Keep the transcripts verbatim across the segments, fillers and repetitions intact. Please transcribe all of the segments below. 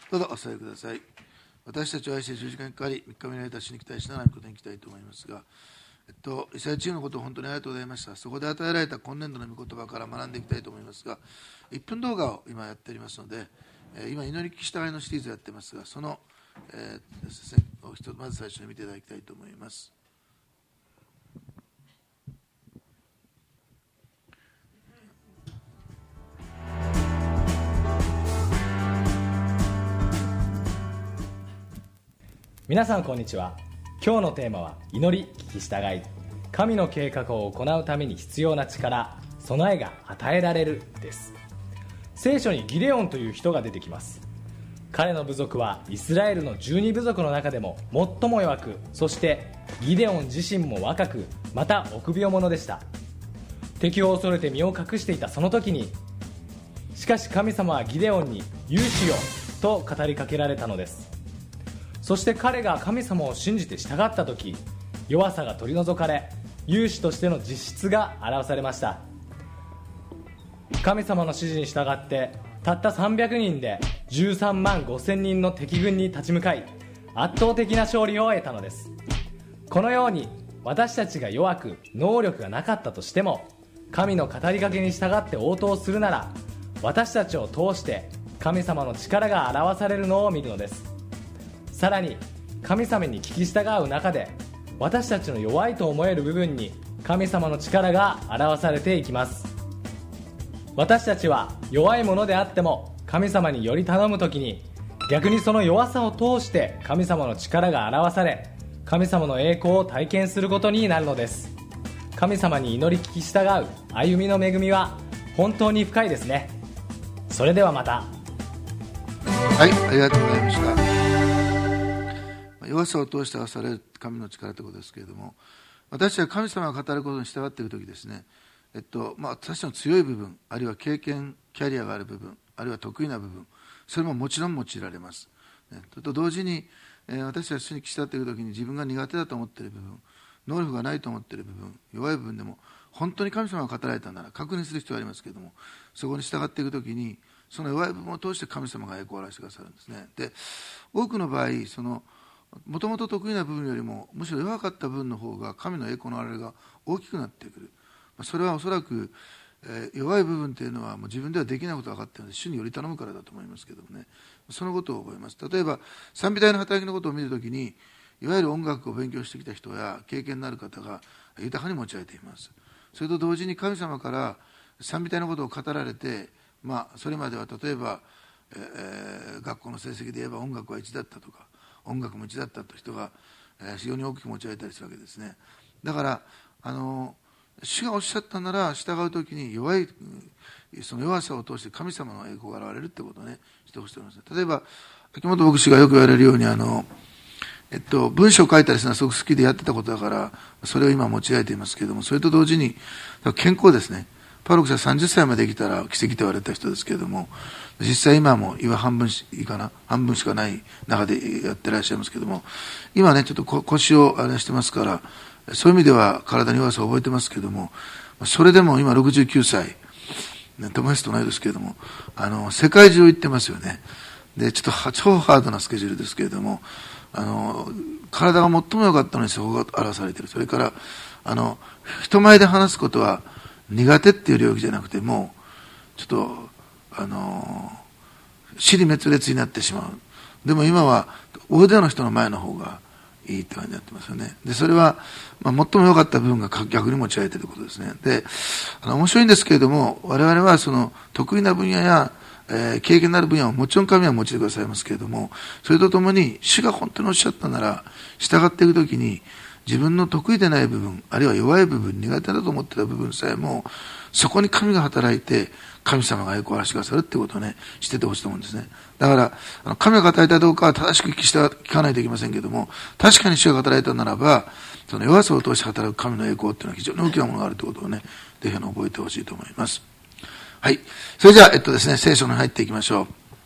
どうぞお座りください。私たちを愛して十字架にかかり、三日目にられた死に期待しながら御ことに行きたいと思いますが、えっと、イスラエルチームのことを本当にありがとうございました。そこで与えられた今年度の御言葉から学んでいきたいと思いますが、いっぷん動画を今やっておりますので、今、祈り聞き従いのシリーズをやっていますが、その、えーですね、まず最初に見ていただきたいと思います。 皆さんこんにちは。今日のテーマは祈り聞き従い、神の計画を行うために必要な力、備えが与えられるです。聖書にギデオンという人が出てきます。彼の部族はイスラエルのじゅうに部族の中でも最も弱く、そしてギデオン自身も若く、また臆病者でした。敵を恐れて身を隠していたその時に、しかし神様はギデオンに勇士よと語りかけられたのです。そして彼が神様を信じて従った時、弱さが取り除かれ、勇士としての実質が表されました。神様の指示に従ってたったさんびゃくにんでじゅうさんまんごせんにんの敵軍に立ち向かい、圧倒的な勝利を得たのです。このように私たちが弱く能力がなかったとしても、神の語りかけに従って応答するなら、私たちを通して神様の力が表されるのを見るのです。さらに神様に聞き従う中で、私たちの弱いと思える部分に神様の力が表されていきます。私たちは弱いものであっても、神様により頼むときに、逆にその弱さを通して神様の力が表され、神様の栄光を体験することになるのです。神様に祈り聞き従う歩みの恵みは本当に深いですね。それではまた。 はい、ありがとうございました。弱さを通して表される神の力ということですけれども、私たちは神様が語ることに従っているときですね、えっとまあ、私の強い部分、あるいは経験、キャリアがある部分、あるいは得意な部分、それももちろん用いられます。ね、と同時に、えー、私たちが主に従っているときに自分が苦手だと思っている部分、能力がないと思っている部分、弱い部分でも、本当に神様が語られたなら確認する必要がありますけれども、そこに従っていくときに、その弱い部分を通して神様が栄光を表してくださるんですね。で、多くの場合、そのもともと得意な部分よりもむしろ弱かった部分の方が神の栄光の現れが大きくなってくる。それはおそらく、えー、弱い部分というのはもう自分ではできないことが分かっているので、主により頼むからだと思いますけどもね、そのことを覚えます。例えば賛美隊の働きのことを見るときに、いわゆる音楽を勉強してきた人や経験のある方が豊かに用いています。それと同時に神様から賛美隊のことを語られて、まあ、それまでは例えば、えー、学校の成績で言えば音楽はいちだったとか、音楽もいちだったという人が、えー、非常に大きく用いられたりするわけですね。だからあの主がおっしゃったなら従うときに、弱いその弱さを通して神様の栄光が現れるということをね、してほしいと思います。例えば秋元牧師がよく言われるように、あの、えっと、文章を書いたりするのはすごく好きでやってたことだから、それを今用いられていますけれども、それと同時に健康ですね。パロク氏はさんじゅっさいまで生きたら奇跡と言われた人ですけれども、実際今も今半分しいいかな半分しかない中でやってらっしゃいますけれども、今ねちょっと腰をあれしてますから、そういう意味では体に弱さを覚えてますけれども、それでも今ろくじゅうきゅうさい、友達と同いですけれども、あの世界中行ってますよね。でちょっと超ハードなスケジュールですけれども、あの体が最も良かったのにそこが表されている。それからあの人前で話すことは苦手っていう領域じゃなくて、もうちょっとあの尻滅裂になってしまう。でも今は大勢の人の前の方がいいって感じになってますよね。でそれは、まあ、最も良かった部分が逆に用いられていることですね。であの面白いんですけれども、我々はその得意な分野や、えー、経験のある分野をもちろん神は用いてくださいますけれども、それとともに主が本当におっしゃったなら従っていくときに、自分の得意でない部分、あるいは弱い部分、苦手だと思っていた部分さえも、そこに神が働いて神様が栄光を表してくださるってことをね、しててほしいと思うんですね。だからあの神が働いたかどうかは正しく聞きした聞かないといけませんけれども、確かに主が働いたならば、その弱さを通して働く神の栄光っていうのは非常に大きなものがあるということをね、ぜひ覚えてほしいと思います。はい。それじゃあ、えっとですね、聖書に入っていきましょう。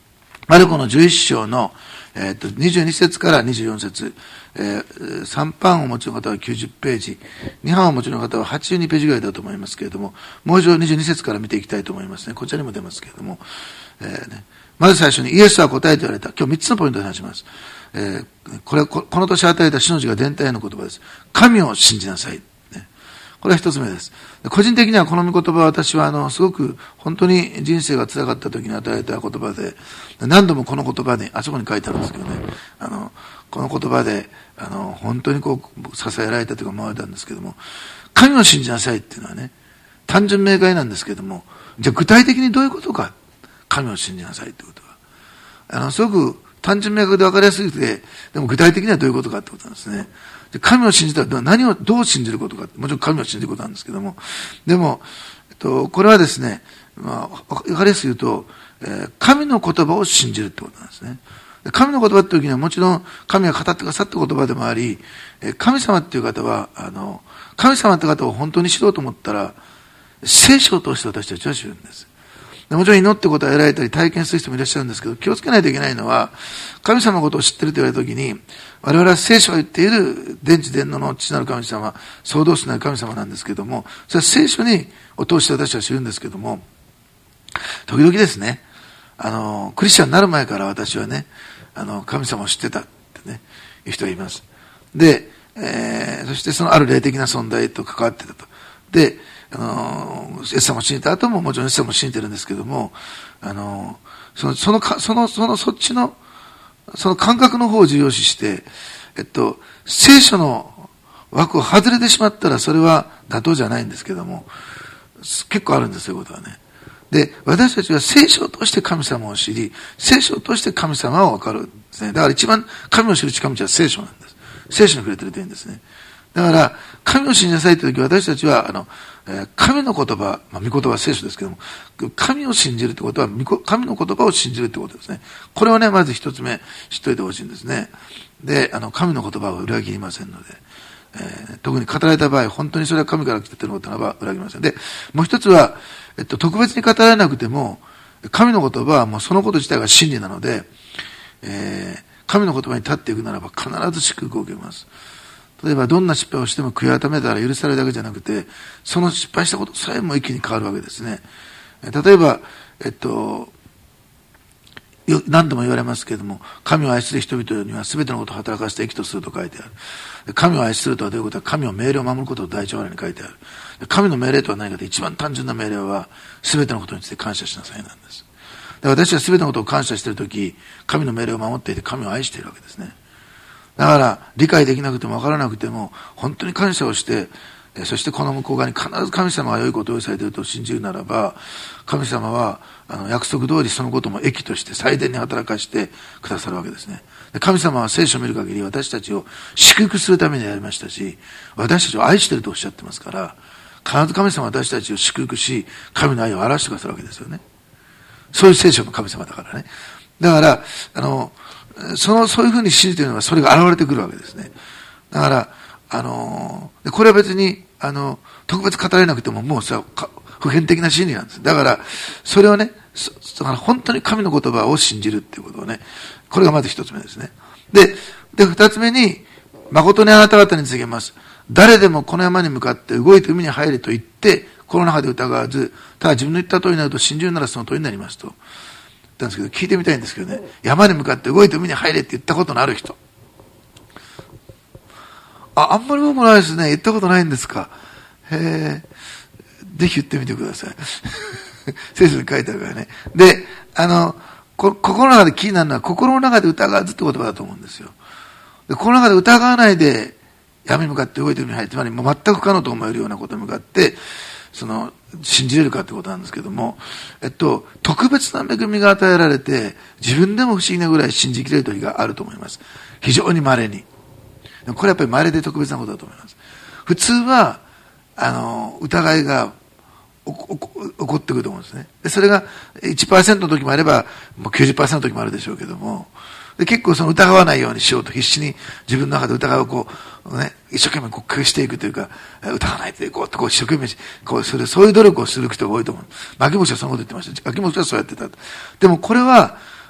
マルコのじゅういっ章の、えー、とにじゅうに節からにじゅうよん節、えー、さん版をお持ちの方はきゅうじゅっページ、に版をお持ちの方ははちじゅうにページぐらいだと思いますけれども、もう一度にじゅうに節から見ていきたいと思いますね。こちらにも出ますけれども、えーね、まず最初にイエスは答えて言われた。今日みっつのポイントで話します。えー、これは こ, この年与えた死の字が伝体の言葉です。神を信じなさい。ね、これは一つ目です。個人的にはこの御言葉は私はあのすごく本当に人生が辛かった時に与えた言葉で、何度もこの言葉に、あそこに書いてあるんですけどね、あのこの言葉であの本当にこう支えられたというか回れたんですけども、神を信じなさいっていうのはね、単純明快なんですけども、じゃあ具体的にどういうことか、神を信じなさいってことはあのすごく単純明確で分かりやすくて、でも具体的にはどういうことかってことなんですね。で、神を信じたら何をどう信じることか、もちろん神を信じることなんですけども、でも、えっと、これはですね、まあ、分かりやすく言うと、えー、神の言葉を信じるってことなんですね。で、神の言葉って時にはもちろん神が語ってくださった言葉でもあり、えー、神様っていう方は、あの、神様って方を本当に知ろうと思ったら、聖書を通して私たちは知るんです。もちろん祈ってことは得られたり体験する人もいらっしゃるんですけど、気をつけないといけないのは、神様のことを知ってると言われたときに、我々は聖書が言っている天地天皇の父なる神様、創造主なる神様なんですけども、それは聖書にを通して私は知るんですけども、時々ですね、あの、クリスチャンになる前から私はね、あの、神様を知ってたってね、いう人がいます。で、えー、そしてそのある霊的な存在と関わってたと。で、あの、イエス様を信じた後ももちろんイエス様を信じてるんですけども、あの、その、その、その、その、そっちの、その感覚の方を重要視して、えっと、聖書の枠を外れてしまったらそれは妥当じゃないんですけども、結構あるんですよ、そういうことはね。で、私たちは聖書を通して神様を知り、聖書を通して神様を分かるんですね。だから一番神を知る近道は聖書なんです。聖書に触れてるというんですね。だから、神を信じなさいというとき私たちは、あの、えー、神の言葉、まあ、御言葉は聖書ですけども、神を信じるってことは、神の言葉を信じるってことですね。これをね、まず一つ目、知っておいてほしいんですね。で、あの、神の言葉を裏切りませんので、えー、特に語られた場合、本当にそれは神から来ていることならば裏切りません。で、もう一つは、えっと、特別に語られなくても、神の言葉はもうそのこと自体が真理なので、えー、神の言葉に立っていくならば必ず祝福を受けます。例えばどんな失敗をしても悔い改めたら許されるだけじゃなくて、その失敗したことさえも一気に変わるわけですね。例えば、えっと、何度も言われますけれども、神を愛する人々には全てのことを働かせて益とすると書いてある。神を愛するとはどういうことか、神を命令を守ることを第一話に書いてある。神の命令とは何かと一番単純な命令は、全てのことについて感謝しなさいなんです。で私は全てのことを感謝しているとき、神の命令を守っていて神を愛しているわけですね。だから、理解できなくても分からなくても、本当に感謝をして、そしてこの向こう側に必ず神様が良いことを用意されていると信じるならば、神様はあの約束通りそのことも益として最善に働かしてくださるわけですね。神様は聖書を見る限り私たちを祝福するためにやりましたし、私たちを愛しているとおっしゃってますから、必ず神様は私たちを祝福し、神の愛を表してくださるわけですよね。そういう聖書の神様だからね。だから、あの、その、そういうふうに信じているのはそれが現れてくるわけですね。だから、あの、これは別に、あの、特別語られなくてももうさ、普遍的な真理なんです。だから、それをね、だから本当に神の言葉を信じるっていうことをね、これがまず一つ目ですね。で、で、二つ目に、誠にあなた方に告げます。誰でもこの山に向かって動いて海に入れと言って、この中で疑わず、ただ自分の言った通りになると信じるならその通りになりますと。言ったんですけど、聞いてみたいんですけどね、山に向かって動いて海に入れって言ったことのある人。あ、あんまり多くないですね。言ったことないんですか。へえ。ぜひ言ってみてください。聖書に書いてあるからね。で、あの、こ心の中で気になるのは、心の中で疑わずって言葉だと思うんですよ。で心の中で疑わないで、山に向かって動いて海に入って、つまりもう全く不可能と思えるようなことに向かって、その、信じれるかってことなんですけども、えっと、特別な恵みが与えられて、自分でも不思議なぐらい信じきれる時があると思います。非常に稀に。これはやっぱり稀で特別なことだと思います。普通は、あの、疑いが起こってくると思うんですね。でそれが いちパーセント の時もあれば、もう きゅうじゅっパーセント の時もあるでしょうけども、で結構その疑わないようにしようと必死に自分の中で疑いをこう、ね、一生懸命こう消していくというか、疑わないでいこうとこう一生懸命こうする、そういう努力をする人が多いと思う。秋元はそのこと言ってました。秋元はそうやってた。でもこれは、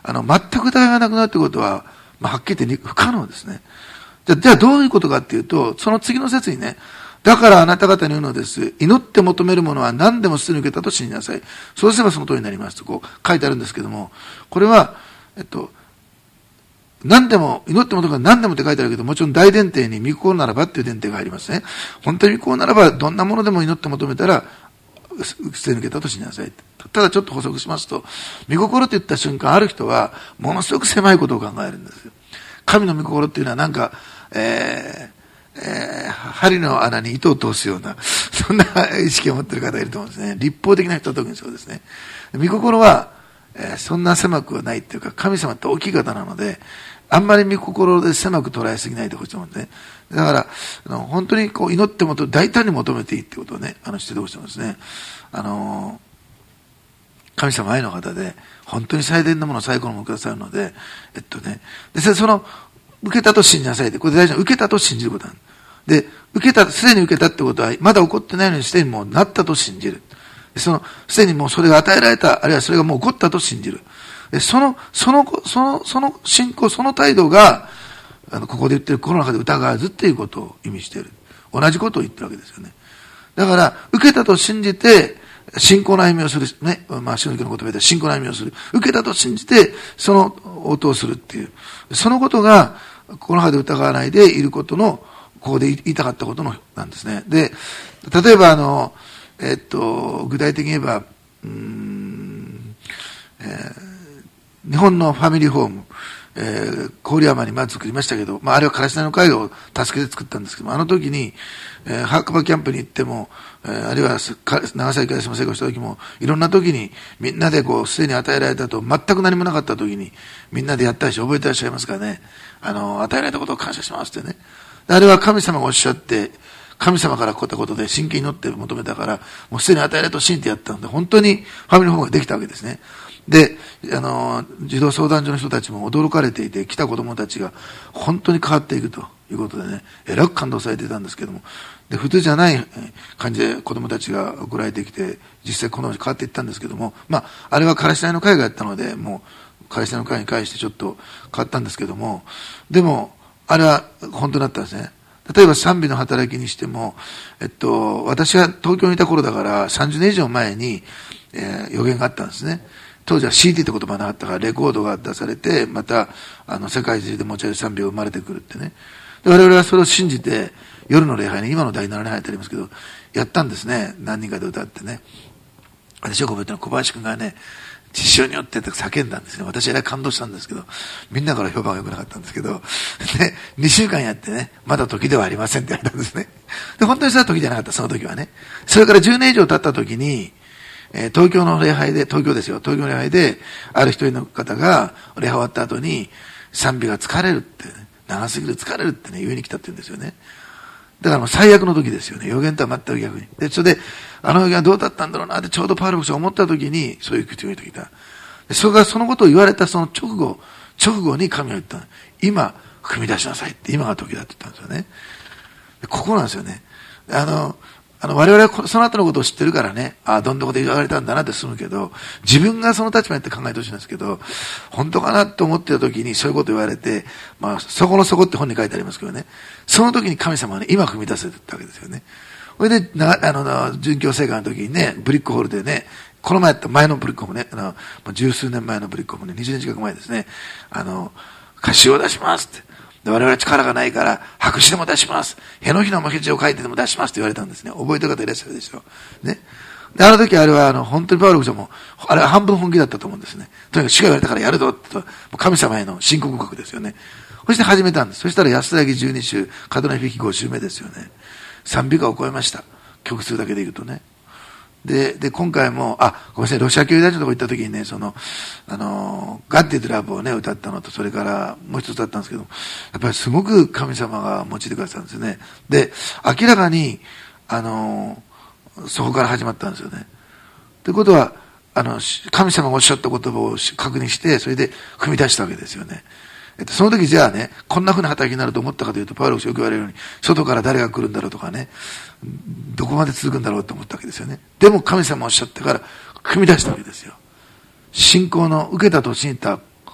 あの、全く疑いがなくなるということは、まあ、はっきり言って不可能ですね。じゃあ、じゃあどういうことかっていうと、その次の説にね、だからあなた方に言うのです。祈って求めるものは何でもすでに受けたと信じなさい。そうすればその通りになりますと、こう書いてあるんですけども、これは、えっと、何でも、祈って求めるものは何でもって書いてあるけど、もちろん大前提に御心ならばっていう前提が入りますね。本当に御心ならば、どんなものでも祈って求めたら、すでに受けたと信じなさい。ただちょっと補足しますと、御心って言った瞬間、ある人は、ものすごく狭いことを考えるんですよ。神の御心っていうのはなんか、えーえー、針の穴に糸を通すような、そんな意識を持っている方がいると思うんですね。立法的な人は特にそうですね。御心は、えー、そんな狭くはないっていうか、神様って大きい方なので、あんまり御心で狭く捉えすぎないでほしいと思うんですね。だから、あの本当にこう祈っても大胆に求めていいってことをね、あの、してほしいと思うんですね。あのー、神様愛の方で、本当に最善のものを最高のものをくださるので、えっとね、で、その、受けたと信じなさいって、これ大事な、受けたと信じることなんで、受けた、すでに受けたってことは、まだ起こってないのにすでにもうなったと信じる。その、すでにもうそれが与えられた、あるいはそれがもう起こったと信じる。で、その、その、その、その信仰、その態度が、あの、ここで言ってる心の中で疑わずっていうことを意味している。同じことを言ってるわけですよね。だから、受けたと信じて、信仰の歩みをする。ね。まあ、宗教の言葉で信仰の歩みをする。受けたと信じて、その応答をするっていう。そのことが、この中で疑わないでいることの、ここで言いたかったことの、なんですね。で、例えばあの、えっと、具体的に言えば、うーん、えー、日本のファミリーホーム、えー、郡山にまず作りましたけど、まあ、あれはからしなの会を助けて作ったんですけども、あの時に、えー、白馬キャンプに行っても、えー、あるいは長崎から島成功した時も、いろんな時にみんなでこう、すでに与えられたと、全く何もなかった時に、みんなでやったりして覚えてらっしゃいますかね。あの、与えられたことを感謝しますってね。あれは神様がおっしゃって、神様から起こったことで真剣に祈って求めたから、もうすでに与えられたと信じてやったので、本当にファミリーホームができたわけですね。で、あの、児童相談所の人たちも驚かれていて、来た子供たちが本当に変わっていくということでね、えらく感動されていたんですけども、で、普通じゃない感じで子供たちが送られてきて、実際このように変わっていったんですけども、まあ、あれはからしないの会がやったので、もう、からしないの会に返してちょっと変わったんですけども、でも、あれは本当だったんですね。例えば賛美の働きにしても、えっと、私が東京にいた頃だからさんじゅうねん以上前に、えー、予言があったんですね。当時は シーディー って言葉がなかったからレコードが出されて、また、あの、世界中で持ち上げる賛美が生まれてくるってね。で我々はそれを信じて、夜の礼拝に、今のだいなな礼拝ってありますけど、やったんですね。何人かで歌ってね。私が覚えてるのは小林くんがね、実証によってって叫んだんですね。私は感動したんですけど、みんなから評判が良くなかったんですけど、で、にしゅうかんやってね、まだ時ではありませんって言われたんですね。で、本当にそれは時じゃなかった、その時はね。それからじゅうねん以上経った時に、えー、東京の礼拝で、東京ですよ、東京の礼拝で、ある一人の方が、礼拝終わった後に、賛美が疲れるって、ね、長すぎる疲れるってね、言いに来たって言うんですよね。だからもう最悪の時ですよね。予言とは全く逆に。で、それで、あの予言はどうだったんだろうなってちょうどパウロ牧師が思った時に、そういう口を言ってきた。でそれがそのことを言われたその直後、直後に神は言った。今、踏み出しなさいって、今が時だって言ったんですよね。でここなんですよね。あの、あの、我々はその後のことを知ってるからね、ああ、どんなこと言われたんだなって済むけど、自分がその立場になって考えてほしいんですけど、本当かなと思ってた時にそういうこと言われて、まあ、そこのそこって本に書いてありますけどね、その時に神様はね、今踏み出せてたわけですよね。それで、なあの、殉教生活の時にね、ブリックホールでね、この前やった前のブリックホームね、あの、十数年前のブリックホームね、にじゅうねん近く前ですね、あの、歌詞を出しますって。我々は力がないから、白紙でも出します。へのひのもへじを書いてでも出しますって言われたんですね。覚えてる方いらっしゃるでしょう。ね。で、あの時あれは、あの、本当にパウロ牧師も、あれは半分本気だったと思うんですね。とにかく主が言われたからやるぞって、神様への申告国ですよね。そして始めたんです。そしたら安らぎじゅうに週、門野響ご週目ですよね。賛美歌を超えました。曲数だけで言うとね。で、で、今回も、あ、ごめんなさい、ロシア教大臣のとこ行った時にね、その、あの、ガッディドラブをね、歌ったのと、それからもう一つ歌ったんですけど、やっぱりすごく神様が用いてくださったんですよね。で、明らかに、あの、そこから始まったんですよね。ということは、あの、神様がおっしゃった言葉を確認して、それで踏み出したわけですよね。えっと、その時じゃあね、こんな風な働きになると思ったかというと、パウロがよく言われるように、外から誰が来るんだろうとかね、どこまで続くんだろうと思ったわけですよね。でも神様おっしゃってから、踏み出したわけですよ。信仰の受けたと信じた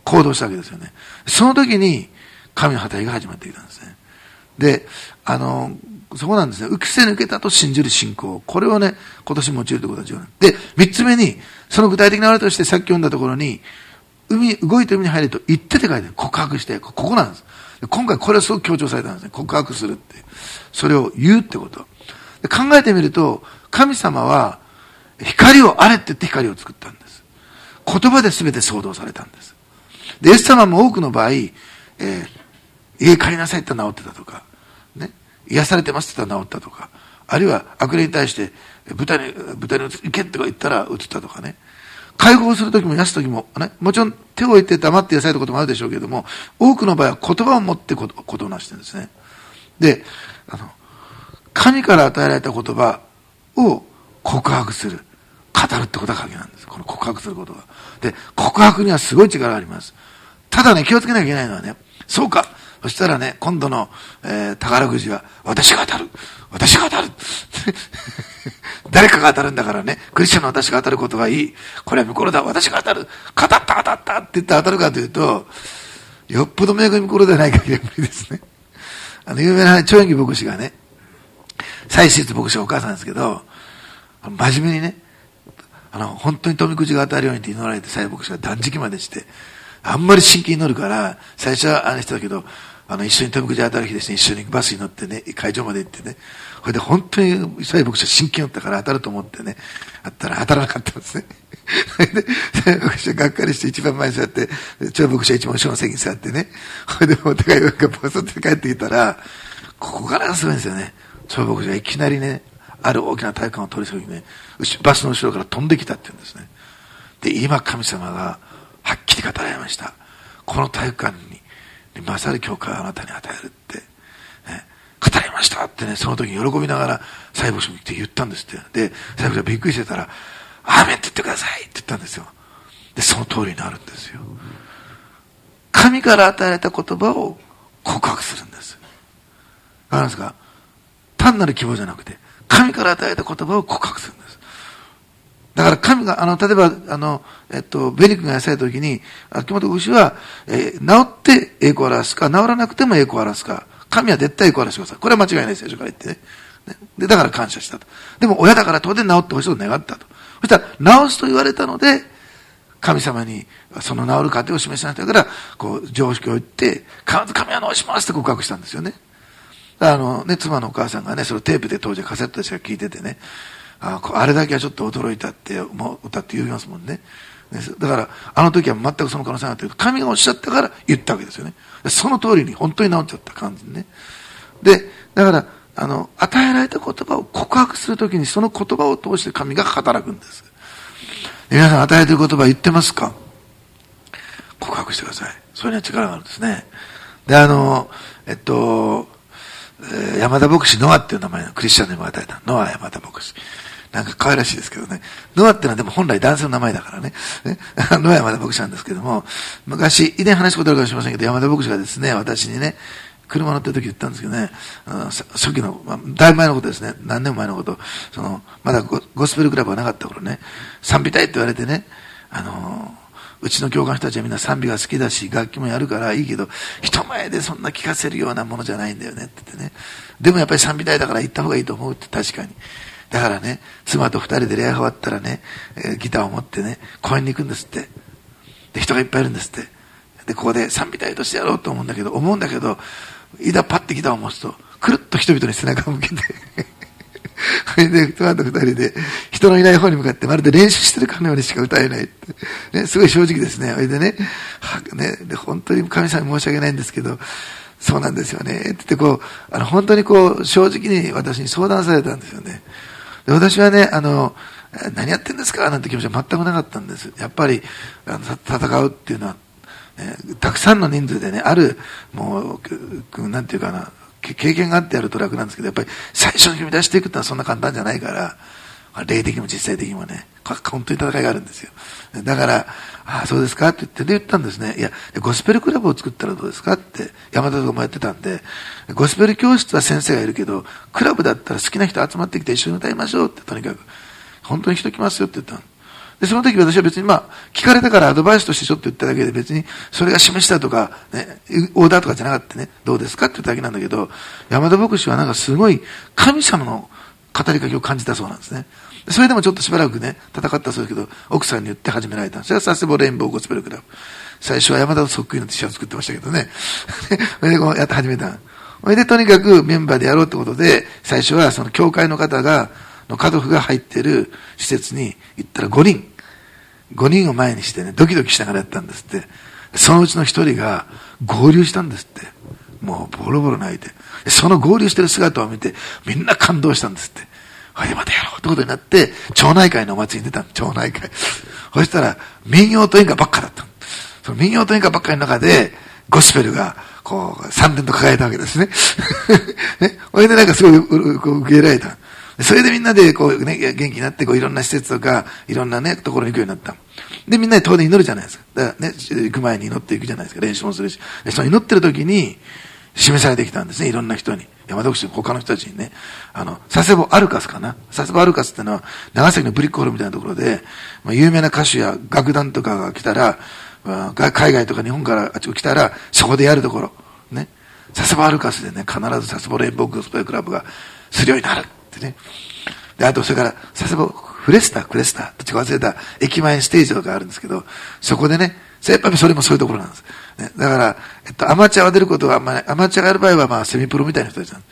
行動したわけですよね。その時に神の働きが始まってきたんですね。で、あの、そこなんですね。受けせ抜けたと信じる信仰。これをね、今年用いるということが重要なんです。で、三つ目に、その具体的なあれとしてさっき読んだところに、海、動いて海に入ると言ってって書いてある。告白して、ここなんです。今回これはすごく強調されたんですね。告白するって。それを言うってこと。で考えてみると、神様は光をあれって言って光を作ったんです。言葉で全て創造されたんです。で、イエス様も多くの場合、えー、家帰りなさいって治ってたとか、ね、癒されてますって言ったら治ったとか、あるいは悪霊に対して、豚に、豚に行けって言ったら移ったとかね。解放するときも癒すときも、ね、もちろん手を置いて黙って癒されたこともあるでしょうけれども、多くの場合は言葉を持ってことことをなしてるんですね。で、あの、神から与えられた言葉を告白する。語るってことが鍵なんです。この告白することが。で、告白にはすごい力があります。ただね、気をつけなきゃいけないのはね、そうか。そしたらね、今度の、えー、宝くじは、私が当たる。私が当たる。誰かが当たるんだからね、クリスチャンの私が当たることがいい。これは見頃だ。私が当たる。当たった当たったって言って当たるかというと、よっぽど明確に見頃ではない限りは無理ですね。あの、有名な長延寺牧師がね、祭司牧師はお母さんですけど、真面目にね、あの、本当に富くじが当たるようにって祈られて、祭司牧師が断食までして、あんまり真剣に祈るから、最初はあの人だけど、あの、一緒に富くじ当たる日ですね、一緒にバスに乗ってね、会場まで行ってね、それで本当に祭司牧師は真剣に祈ったから当たると思ってね、あったら当たらなかったんですね。で、祭司牧師はがっかりして一番前に座って、長牧師は一番後ろの席に座ってね、それでお互いがポスって帰ってきたら、ここからがすごいんですよね。長牧師がいきなりね、ある大きな体育館を通り過ぎてね、バスの後ろから飛んできたって言うんですね。で、今神様がはっきり語られました。この体育館に勝る教会をあなたに与えるって、ね、語りましたってね、その時に喜びながら祭司牧師に来て言ったんですって。で、祭司牧師がびっくりしてたら、アーメンって言ってくださいって言ったんですよ。で、その通りになるんですよ。神から与えられた言葉を告白するんです。わかりますか？単なる希望じゃなくて、神から与えた言葉を告白するんです。だから神が、あの、例えば、あの、えっと、ベニ君が痩せた時に、秋元牛は、えー、治って栄光を表すか、治らなくても栄光を表すか、神は絶対栄光を表してください。これは間違いないですよ、最初から言ってね。ねで、だから感謝したと。でも、親だから当然治ってほしいと願ったと。そしたら、治すと言われたので、神様に、その治る過程を示しなさいから、こう、常識を言って、必ず神は治しますって告白したんですよね。あのね、妻のお母さんがね、それをテープで当時カセットでしか聞いててね、あ, あれだけはちょっと驚いたってもう歌って言いますもんね。だからあの時は全くその可能性があったけど、神がおっしゃったから言ったわけですよね。その通りに本当に治っちゃった感じにね。で、だからあの与えられた言葉を告白するときにその言葉を通して神が働くんです。で皆さん与えられている言葉言ってますか？告白してください。それには力があるんですね。で、あのえっと山田牧師ノアっていう名前のクリスチャンにも与えたノア山田牧師。なんか可愛らしいですけどね。ノアってのはでも本来男性の名前だからね。ねノア山田牧師なんですけども、昔、以前話したことあるかもしれませんけど、山田牧師がですね、私にね、車乗ってる時言ったんですけどね、あの初期の、まあ、だいぶ前のことですね、何年も前のこと、その、まだ ゴ, ゴスペルクラブがなかった頃ね、賛美隊って言われてね、あの、うちの教官の人たちはみんな賛美が好きだし、楽器もやるからいいけど、人前でそんな聞かせるようなものじゃないんだよねって言ってね。でもやっぱり賛美隊だから行った方がいいと思うって確かに。だからね、妻と二人で礼拝終わったらね、えー、ギターを持ってね、公園に行くんですって。で、人がいっぱいいるんですって。で、ここで賛美隊としてやろうと思うんだけど、思うんだけど、いざパッてギターを持つと、くるっと人々に背中を向けて、それで、妻と二人で、人のいない方に向かって、まるで練習してるかのようにしか歌えないって。ね、すごい正直ですね。それでね、はねで、本当に神様に申し訳ないんですけど、そうなんですよね。って言ってこう、あの、本当にこう、正直に私に相談されたんですよね。で私はね、あの、何やってんですかなんて気持ちは全くなかったんです。やっぱり、あの戦うっていうのは、ね、たくさんの人数でね、ある、もう、なんていうかな、経験があってやると楽なんですけど、やっぱり最初に踏み出していくってのはそんな簡単じゃないから、霊的にも実際的にもね、本当に戦いがあるんですよ。だから、ああ、そうですかって言って、で言ったんですね。いや、ゴスペルクラブを作ったらどうですかって、山田とかもやってたんで、ゴスペル教室は先生がいるけど、クラブだったら好きな人集まってきて一緒に歌いましょうって、とにかく。本当に人来ますよって言ったの。 で、その時私は別にまあ、聞かれたからアドバイスとしてちょっと言っただけで別に、それが示したとか、ね、オーダーとかじゃなかったね、どうですかって言っただけなんだけど、山田牧師はなんかすごい神様の語りかけを感じたそうなんですね。それでもちょっとしばらくね、戦ったそうですけど、奥さんに言って始められたんです。それが佐世保レインボーゴスペルクラブ。最初は山田とそっくりの T シャツ作ってましたけどね。それでこうやって始めた。それでとにかくメンバーでやろうってことで、最初はその教会の方が、の家族が入っている施設に行ったらごにん。ごにんを前にしてね、ドキドキしながらやったんですって。そのうちのひとりが合流したんですって。もうボロボロ泣いて。その合流してる姿を見て、みんな感動したんですって。それでまたやろうってことになって、町内会のお祭りに出たの、町内会。そしたら、民謡と演歌ばっかだったの。その民謡と演歌ばっかりの中で、ゴスペルが、こう、三連と輝いたわけですね。ね。それでなんかすごい、こう、受け入れられた。それでみんなで、こうね、元気になって、こう、いろんな施設とか、いろんなね、ところに行くようになった。で、みんなで当然祈るじゃないですか。だからね、行く前に祈っていくじゃないですか。練習もするし。で、その祈ってる時に、示されてきたんですね、いろんな人に。山田牧師の他の人たちにね、あの、佐世保アルカスかな。佐世保アルカスってのは、長崎のブリックホールみたいなところで、まあ、有名な歌手や楽団とかが来たら、まあ、海外とか日本からあっち来たら、そこでやるところ。ね。佐世保アルカスでね、必ず佐世保レインボーゴスペルクラブがするようになるってね。で、あと、それから、佐世保フレスタ、クレスタ、どっちか忘れた駅前ステージとかあるんですけど、そこでね、やっぱりそれもそういうところなんです。ね、だから、えっと、アマチュアが出ることは、まあ、アマチュアがやる場合は、まあ、セミプロみたいな人たちなんです。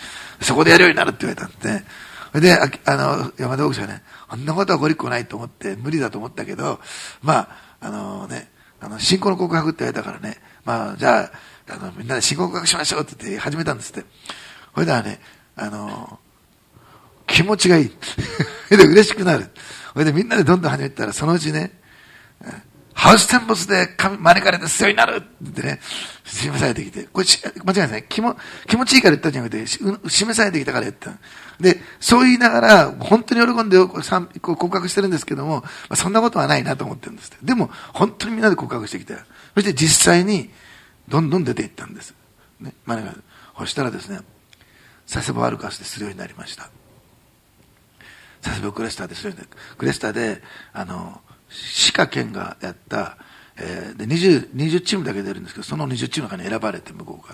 そこでやるようになるって言われたんで、それで、あ, あの、山田牧師はね、こんなことはご立候ないと思って、無理だと思ったけど、まあ、あのね、あの、信仰の告白って言われたからね、まあ、じゃあ、あの、みんなで信仰告白しましょうって言って始めたんですって。それではね、あの、気持ちがいい。それで嬉しくなる。それでみんなでどんどん始めてたら、そのうちね、ハウステンボスで招かれて強いになるって言ってね、示されてきて、これ間違いないですね。気も、気持ちいいから言ったんじゃなくて、示されてきたから言った。で、そう言いながら、本当に喜んで告白してるんですけども、まあ、そんなことはないなと思ってるんです。でも、本当にみんなで告白してきた。そして実際に、どんどん出ていったんです。ね、招かれて。そしたらですね、佐世保アルカスでするようになりました。佐世保クレスターでするようになりました。クレスターで、あの、市か県がやった、えー、で 20, 20チームだけ出るんですけど、そのにじゅうチームの中に選ばれて、向こうから、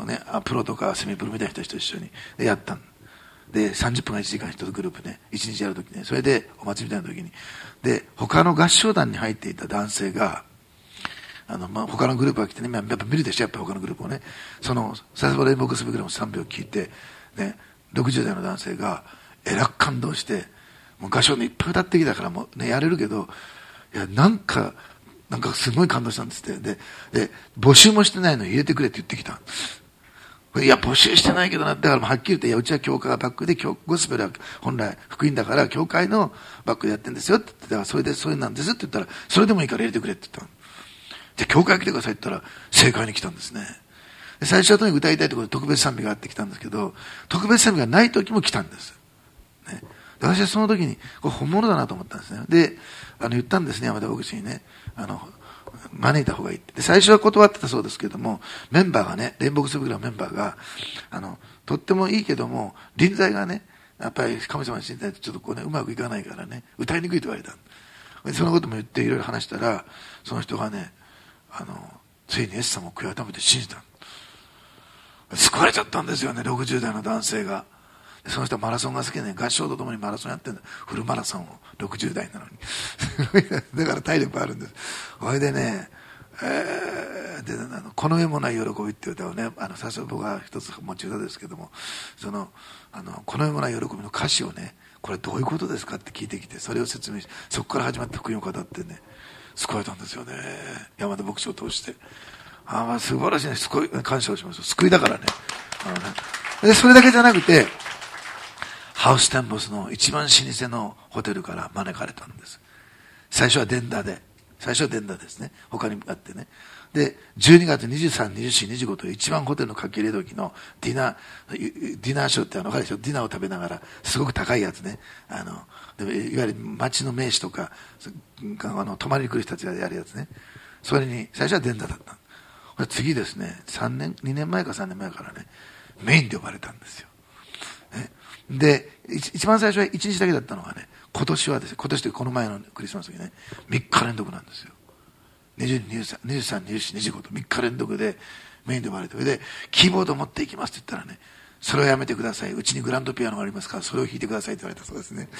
ね、プロとかセミプロみたいな人たちと一緒にでやったんで、さんじゅっぷんかいちじかん一つグループね、いちにちやるときね、それでお祭りみたいなときに、で、他の合唱団に入っていた男性が、あの、まあ、他のグループが来てね、やっぱ見るでしょ、やっぱ他のグループをね、その、佐世保レインボーゴスペルクラブのさんびょう聞いて、ね、ろくじゅうだいの男性が、えらく感動して、もう合唱でいっぱい歌ってきたからもうね、やれるけど、いや、なんか、なんかすごい感動したんですって。で、で、募集もしてないのに入れてくれって言ってきた。いや、募集してないけどな、だからはっきり言って、いや、うちは教会がバックで、ゴスペルは本来福音だから、教会のバックでやってるんですよって言って、だからそれで、それなんですって言ったら、それでもいいから入れてくれって言ったの。じゃあ、教会来てくださいって言ったら、正解に来たんですね。で最初はとにかく歌いたいところで特別賛美があってきたんですけど、特別賛美がない時も来たんです。ね、私はその時に、これ本物だなと思ったんですね。で、あの、言ったんですね、山田牧師にね。あの、招いた方がいいって。で、最初は断ってたそうですけども、メンバーがね、レインボーゴスペルクラブのメンバーが、あの、とってもいいけども、臨在がね、やっぱり神様に信じないとちょっとこうね、うまくいかないからね、歌いにくいと言われた。で、そのことも言っていろいろ話したら、その人がね、あの、ついにイエス様を悔い改めて信じた。救われちゃったんですよね、ろくじゅうだいの男性が。その人はマラソンが好きで、ね、合唱とともにマラソンやってるんだ。フルマラソンをろくじゅうだいなのに。だから体力あるんです。それでね、えー、で、あの、この上もない喜びっていう歌をね、あの、最初僕が一つ持ち歌ですけども、その、あの、この上もない喜びの歌詞をね、これどういうことですかって聞いてきて、それを説明し、そこから始まって福音を語ってね、救われたんですよね。山田牧師を通して。ああ、まあ素晴らしいね。すごい感謝をします。救いだからね。あのねで、それだけじゃなくて、ハウステンボスの一番老舗のホテルから招かれたんです。最初はデンダで、最初はデンダですね。他にあってね。で、じゅうにがつにじゅうさん、にじゅうよん、にじゅうごという一番ホテルの書き入れ時のディナー、ディナーショーってあの、わかるでしょ？ディナーを食べながら、すごく高いやつね。あの、いわゆる街の名士とか、あの、泊まりに来る人たちがやるやつね。それに、最初はデンダだった。次ですね、さんねん、にねんまえかさんねんまえからね、メインで呼ばれたんですよ。ね、で、一番最初はいちにちだけだったのがね、 今年はですね、今年というこの前のクリスマスにね、みっか連続なんですよ。にじゅうに、にじゅうさん、にじゅうさん、にじゅうよん、にじゅうごとみっか連続でメインで呼ばれて、で、キーボード持っていきますって言ったらね、それをやめてください。うちにグランドピアノがありますから、それを弾いてくださいって言われたそうですね。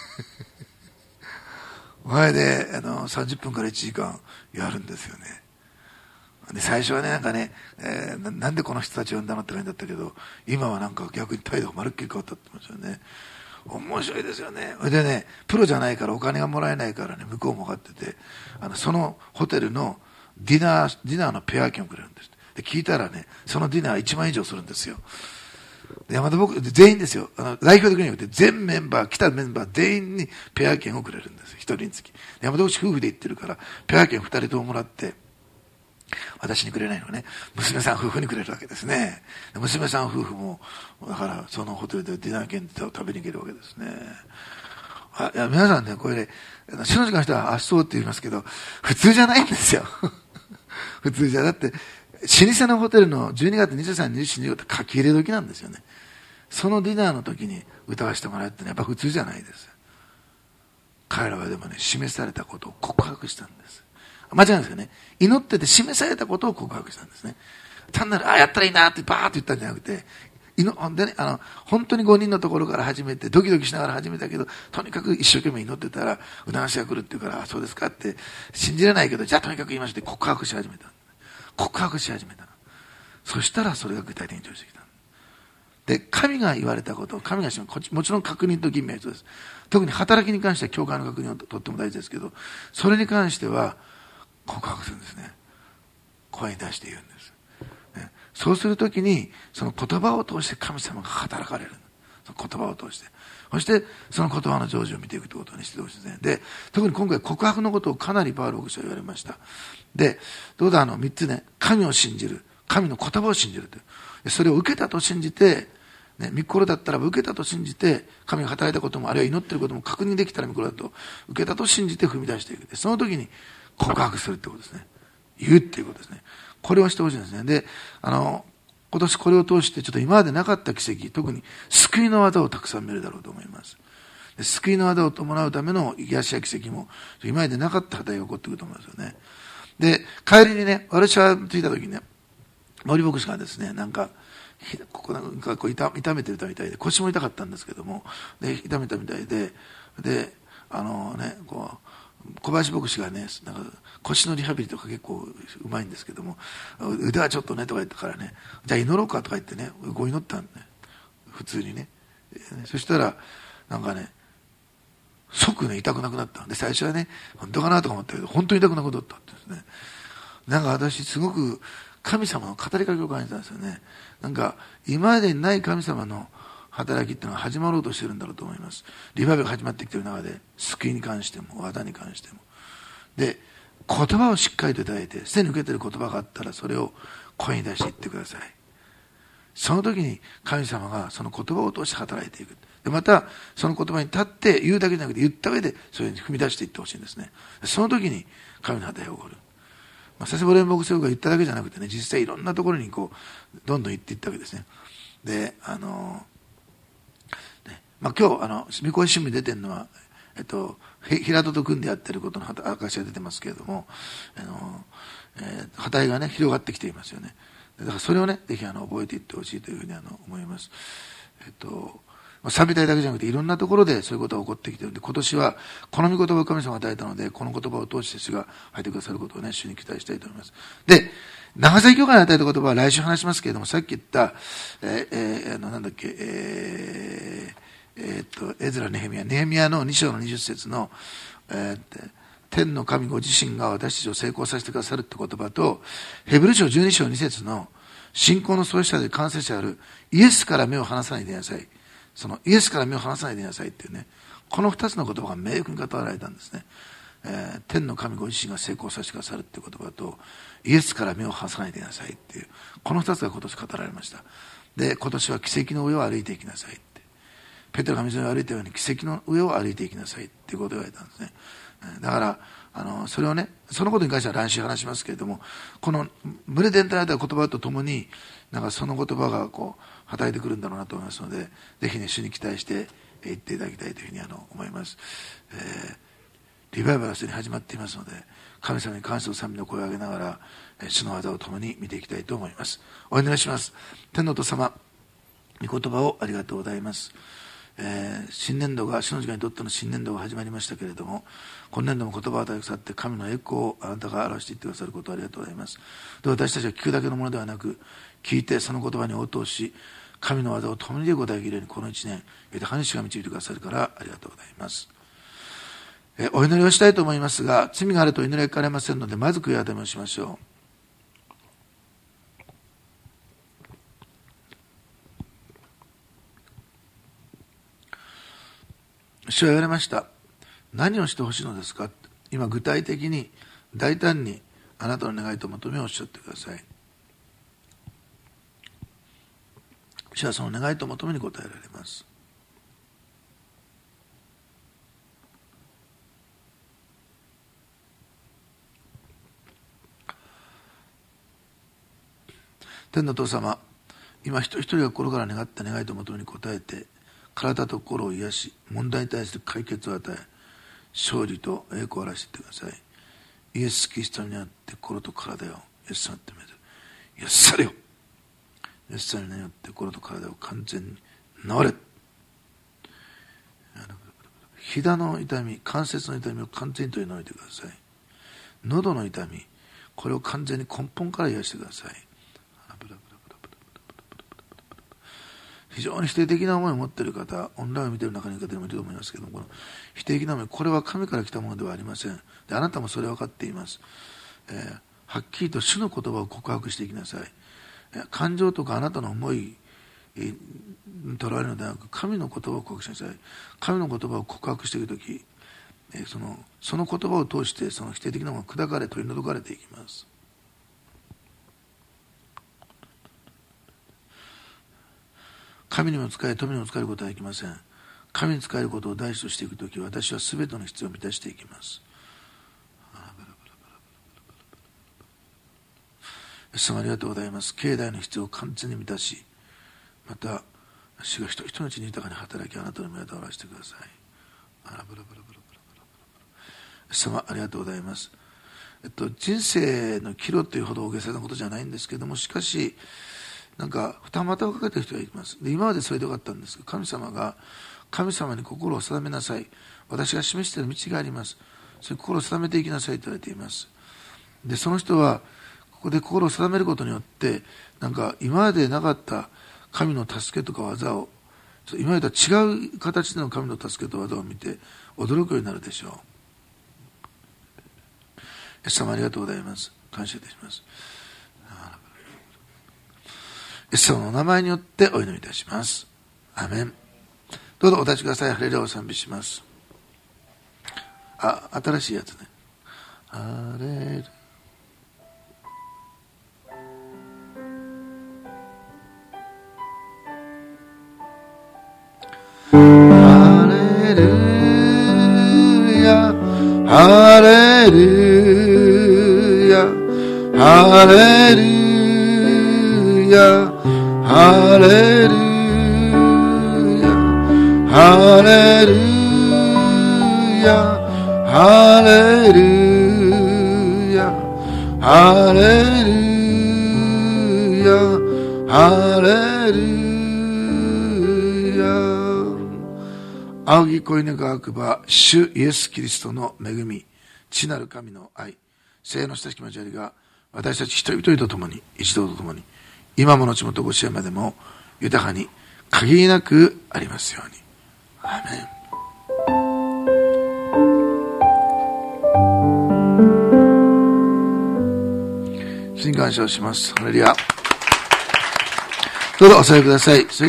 前で、あの、さんじゅっぷんからいちじかんやるんですよね。で、最初はね、なんかね、えーな、なんでこの人たち呼んだのって感じだったけど、今はなんか逆に態度がまるっきり変わったって言ってましたよね。面白いですよね。それでね、プロじゃないからお金がもらえないからね、向こうも分かってて、あの、そのホテルのディナー、ディナーのペア券をくれるんです。で、聞いたらね、そのディナーいちまん以上するんですよ。で、また僕、全員ですよ。あの、代表的に言って全メンバー、来たメンバー全員にペア券をくれるんですよ。一人につき。で、山田夫婦で行ってるから、ペア券二人とももらって、私にくれないのね、娘さん夫婦にくれるわけですね。娘さん夫婦も、だからそのホテルでディナー券を食べに行けるわけですね。あ、いや、皆さんね、これね、死の時間の人は、あ、そうって言いますけど、普通じゃないんですよ。普通じゃ、だって、老舗のホテルのじゅうにがつにじゅうさん、にじゅうしちにじゅうごって書き入れ時なんですよね。そのディナーの時に歌わせてもらうってのはやっぱ普通じゃないです。彼らはでもね、示されたことを告白したんです。間違いないですよね。祈ってて示されたことを告白したんですね。単なる、あ、やったらいいなってバーッと言ったんじゃなくて、祈でね、あの、本当にごにんのところから始めて、ドキドキしながら始めたけど、とにかく一生懸命祈ってたら、うながしが来るって言うから、あ、そうですかって、信じれないけど、じゃあとにかく言いまして告白し始めた。告白し始めた。そしたらそれが具体的に成就してきた。で、神が言われたことを、神がしもちろん確認と義務は必要です。特に働きに関しては教会の確認はとっても大事ですけど、それに関しては告白するんですね。声に出して言うんです。ね、そうするときに、その言葉を通して神様が働かれる。その言葉を通して。そして、その言葉の成就を見ていくということにしてほしいですね。で、特に今回告白のことをかなりパウロ牧師は言われました。で、どうだ、あの、三つね、神を信じる。神の言葉を信じるという。それを受けたと信じて、ね、御心だったら受けたと信じて、神が働いたことも、あるいは祈っていることも確認できたら御心だと、受けたと信じて踏み出していく。で、その時に告白するってことですね。言うっていうことですね。これをしてほしいんですね。で、あの、今年これを通してちょっと今までなかった奇跡、特に救いの技をたくさん見るだろうと思います。で、救いの技を伴うための癒しや奇跡も、今までなかった働きが起こってくると思いますよね。で、帰りにね、私は着いた時にね、森牧師がですね、なんか、ここなんかこう 痛, 痛めてたみたいで、腰も痛かったんですけども、で痛めたみたいで、で、あのね、こう小林牧師がね、なんか腰のリハビリとか結構うまいんですけども、腕はちょっとねとか言ったからね、じゃあ祈ろうかとか言ってね、こう祈ったんね、普通にね。そしたらなんかね、即ね痛くなくなったんで、最初はね本当かなとか思ったけど、本当に痛くなくなったってですね。なんか私すごく神様の語りかけを感じたんですよね。なんか今までにない神様の働きっていうのが始まろうとしてるんだろうと思います。リバイバルが始まってきている中で、救いに関しても技に関しても、で言葉をしっかりといただいて、すでに受けている言葉があったらそれを声に出して言ってください。その時に神様がその言葉を通して働いていく。でまたその言葉に立って言うだけじゃなくて、言った上でそれに踏み出していってほしいんですね。その時に神の働きが起こる。まあ、佐世保連牧師が言っただけじゃなくてね、実際いろんなところにこうどんどん行っていったわけですね。で、あの、ね、まあ、今日あの御子新聞に出てるのは、えっと平戸と組んでやってることの証が出てますけれども、あの、えー、旗がね広がってきていますよね。だからそれをねぜひあの覚えていってほしいというふうにあの思います。えっと賛美隊だけじゃなくていろんなところでそういうことが起こってきているので、今年はこの御言葉を神様が与えたので、この言葉を通して主が入ってくださることをね主に期待したいと思います。で、長崎教会に与えた言葉は来週話しますけれども、さっき言ったえー、えー、あのなんだっけえー、えー、っとエズラネヘミヤネヘミヤのに章のにじゅっ節の、えー、天の神ご自身が私たちを成功させてくださるって言葉と、ヘブル書じゅうに章に節の信仰の創始者で完成者であるイエスから目を離さないでいなさい、そのイエスから目を離さないでいなさいっていうね、この二つの言葉が明確に語られたんですね。えー、天の神ご自身が成功させてくださるっていう言葉と、イエスから目を離さないでいなさいっていう、この二つが今年語られました。で、今年は奇跡の上を歩いていきなさいって、ペテロが水の上を歩いたように奇跡の上を歩いていきなさいっていうことを言われたんですね。だからあのそれをね、そのことに関しては来週話しますけれども、この群れで与えた言葉とともに、なんかその言葉がこう働いてくるんだろうなと思いますので、ぜひね主に期待して言っていただきたいというふうにあの思います。えー、リバイバルはすでに始まっていますので、神様に感謝と賛美の声を上げながら、主の技を共に見ていきたいと思います。お祈りします。天のお父様、御言葉をありがとうございます。えー、新年度が、主の時間にとっての新年度が始まりましたけれども、今年度も言葉を与えてくださって神の栄光をあなたが表していってくださることをありがとうございます。で、私たちは聞くだけのものではなく、聞いてその言葉に応答し、神の技を共にで答えきれるようにこの一年、豊かに主が導いてくださるからありがとうございます。えー、お祈りをしたいと思いますが、罪があると祈りが聞かれませんので、まず悔い改めをしましょう。主は言われました。何をしてほしいのですか。今具体的に大胆にあなたの願いと求めをおっしゃってください。主はその願いと求めに応えられます。天のお父様、今一人一人が心から願った願いと求めに応えて、体と心を癒し、問題に対して解決を与え、勝利と栄光を表していってください。イエス・キリストにあって心と体をイエス様ってめでる。イエスされよ。イエス様によって心と体を完全に治れ。膝の痛み、関節の痛みを完全に取り除いてください。喉の痛み、これを完全に根本から癒してください。非常に否定的な思いを持っている方、オンラインを見ている中にいる方もいると思いますけども、この否定的な思い、これは神から来たものではありません。で、あなたもそれは分かっています。えー、はっきりと主の言葉を告白していきなさい。えー、感情とかあなたの思いにとらわれるのではなく、神の言葉を告白しなさい。神の言葉を告白していくとき、えー、その、その言葉を通して、その否定的なものが砕かれ、取り除かれていきます。神にも仕え、富にも仕えることはできません。神に仕えることを大事としていくとき、私はすべての必要を満たしていきます。イエス様ありがとうございます。境内の必要を完全に満たし、また、主が人々のうちに豊かに働き、あなたの目を表してください。イエス様ありがとうございます。えっと、人生の岐路というほど大げさなことじゃないんですけども、しかし、なんか二股をかけている人がいます。で、今までそれでよかったんですが、神様が神様に心を定めなさい。私が示している道があります。それ心を定めていきなさいと言われています。で、その人はここで心を定めることによって、なんか今までなかった神の助けとか技を、今までとは違う形での神の助けと技を見て驚くようになるでしょう。イエス様ありがとうございます。感謝いたします。イエス様の名前によってお祈りいたします。アーメン。どうぞお立ちください。ハレルヤを賛美します。あ、新しいやつね。ハレルハレルヤハレルヤハレルヤハレルヤハレルヤハレルヤハレルヤハレルヤ。仰ぎ恋願くば主イエスキリストの恵み、父なる神の愛、聖の親しき交わりが私たち一人一人と共に、一同と共に、今も後もとご支援までも豊かに限りなくありますように。アーメン。主に感謝をします。ハレルヤ。どうぞお座りください。